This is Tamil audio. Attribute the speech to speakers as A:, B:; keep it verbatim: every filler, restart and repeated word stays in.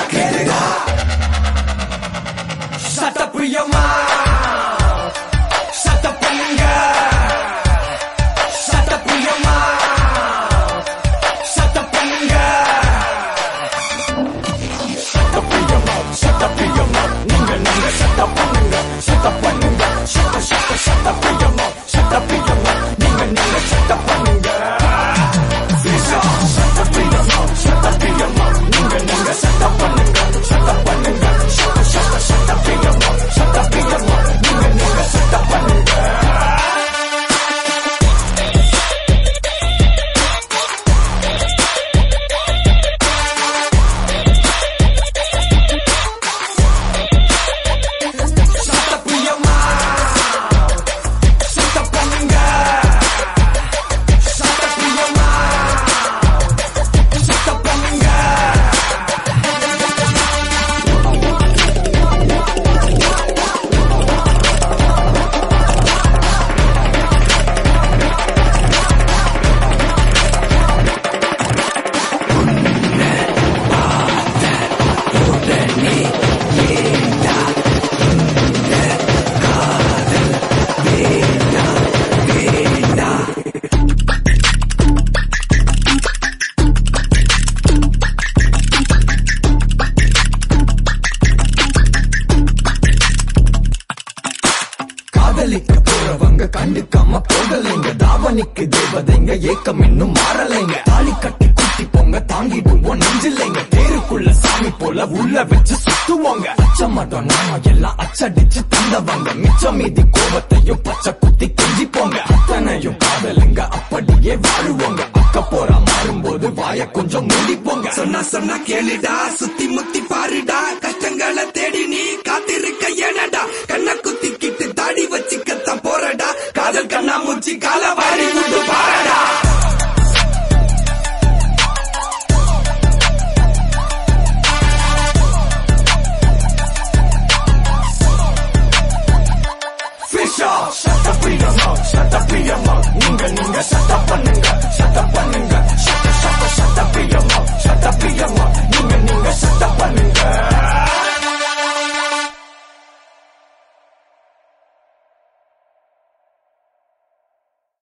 A: கேளுடா சட்டப்பிரியமா சட்டப்பண்ணுங்க சட்டப்பிரியமா சட்டப்பண்ணுங்க சட்டப்பிரியமா சட்டப்பிரியமா நீங்க நீங்க சட்டப்பண்ணுங்க சட்டப்பண்ணுங்க சட்ட சட்ட சட்டப்பிரியமா சட்டப்பிரியமா நீங்க நீங்க சட்டப்பண்ணுங்க சட்டப்பிரியமா சட்டப்பிரியமா நீங்க நீங்க சட்டப்பண்ணுங்க சட்டப்பண்ணுங்க சட்ட சட்ட சட்டப்பிரியமா சட்டப்பிரியமா நீங்க நீங்க சட்டப்பண்ணுங்க காதலிக்க போறவங்க கண்டுக்காம போகலைங்க தாவணிக்கு தேவதைங்க ஏக்கம் இன்னும் மாறலைங்க தாலி கட்டி குட்டி போங்க தாங்கிடுவோம் நெஞ்சில்லைங்க தேருக்குள்ள சாமி போல உள்ள வச்சு சுத்துவோங்க அச்ச மாட்டோம் நாம எல்லாம் அச்சடிச்சு தந்தவங்க மிச்சம் மீதி கோபத்தையும் பச்சை குத்தி கெஞ்சி போங்க அத்தனையும் காதலுங்க அப்படியே வாழுவோங்க அக்க போற மாறும்போது வாய கொஞ்சம் மூடிப்போங்க
B: சொன்னா சொன்னா கேளுடா சுத்தி முத்தி பாருடா கஷ்டங்களை தேடி நீ காத்திருக்க ஏனடா கண்ண குத்திக்கிட்டு தாடி வச்சுக்கத்தான் போறடா காதல் கண்ணா மூச்சி கால வாரி கொண்டு வா